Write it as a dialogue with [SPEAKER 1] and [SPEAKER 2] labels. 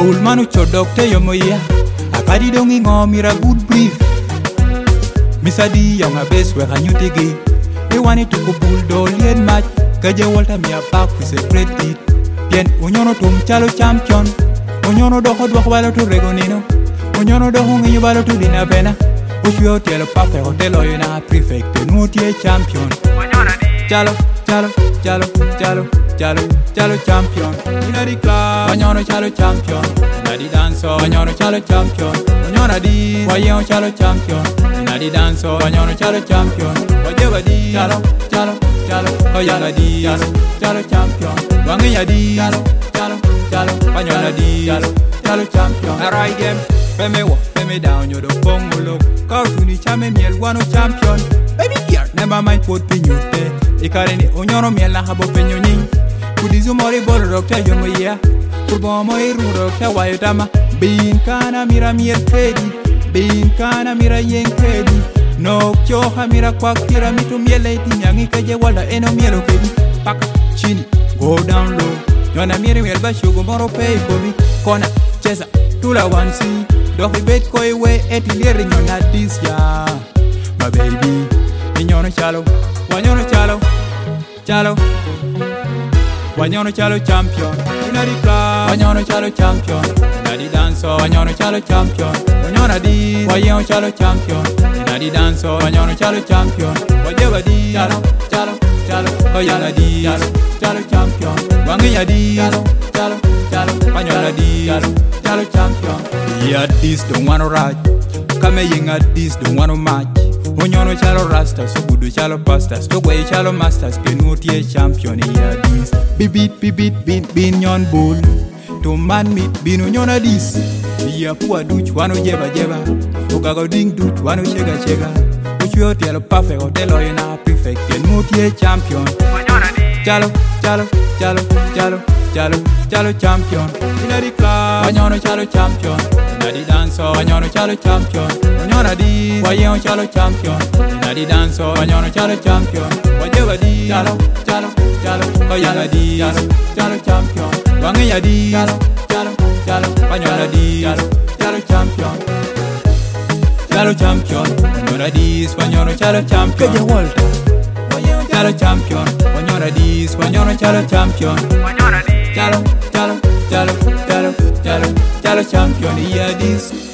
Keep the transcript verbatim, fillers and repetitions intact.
[SPEAKER 1] Old manu chodokte yomoya akadi dongi ngomira good brief misadi yonga best we kanyutigi we want to go bulldog match kaje walta mi apak with a great beat bien onyono tum chalo champion onyono doho dwa balo to regonino onyono doho ngi balo to dina bena ushio telo pape hotel oyena prefect nutie champion chalo chalo chalo chalo chalo chalo champion ina di club onyono chalo champion ina di dance onyono chalo champion onyono di wayo chalo champion ina di dance onyono chalo champion wajeba di chalo chalo chalo oyana di chalo chalo champion wangiya di chalo chalo chalo onyono di chalo chalo champion arai game peme wa peme down yodo pongulo kautuni chame miel wano champion baby girl never mind put pinyute ikareni onyono miel na habo penyo nying kudizu mori bol rokta yomo ya kurbo mo iru rokta wayotama bin kana mira mier kedi bin kana mira yen kedi no kyo hamira kwa kira mitu miele tinyangi keje wala eno mielo kedi pak chini go down low yona miere miel ba shugo moro pay kobi kona chesa tula wansi dohi bet koi we etiliere nyona this ya my baby inyono chalo wanyono chalo chalo wanyono chalo champion ina di club wanyono chalo champion ina di dance wanyono chalo champion wanyono di wayo chalo champion ina di dance wanyono chalo champion wajeba di chalo chalo chalo oyana di chalo chalo champion wangiya di chalo chalo chalo wanyono di chalo chalo champion yeah this don't wanna ride kame yinga this don't wanna match onyono chalo rasta sugudu chalo pasta stogwe chalo masters penutie champion yeah this bibit bibit bin bin nyon bull to man meet bin onyona this yeah pua duch wano jeba jeba ogago ding duch wano chega chega uchio telo perfect hotel oyena perfect penutie champion chalo chalo chalo chalo chalo chalo champion ina di club wanyono chalo champion ina di dance wanyono chalo champion wanyono di wayo chalo champion ina di dance wanyono chalo champion wajeba di chalo chalo chalo oyana di chalo chalo champion wangiya di chalo chalo chalo wanyono di chalo chalo champion chalo champion wanyono di wanyono chalo champion keje walta chalo champion wanyono di wanyono chalo champion chalo chalo chalo chalo chalo chalo champion yeah this